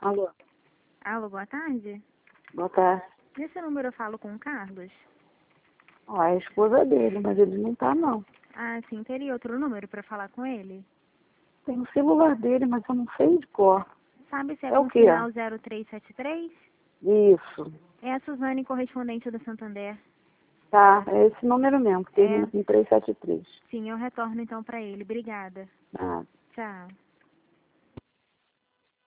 Alô, Alô, boa tarde. boa tarde. Nesse número eu falo com o Carlos? Ó, é a esposa dele, mas ele não tá, não. Ah, sim, teria outro número para falar com ele? Tem o celular dele, mas eu não sei de cor. Sabe se é É o com quê? final 0373? Isso. É a Suzane, correspondente do Santander. Tá, é esse número mesmo, que termina É, com 373. sim, eu retorno então para ele. Obrigada. Ah. Tchau.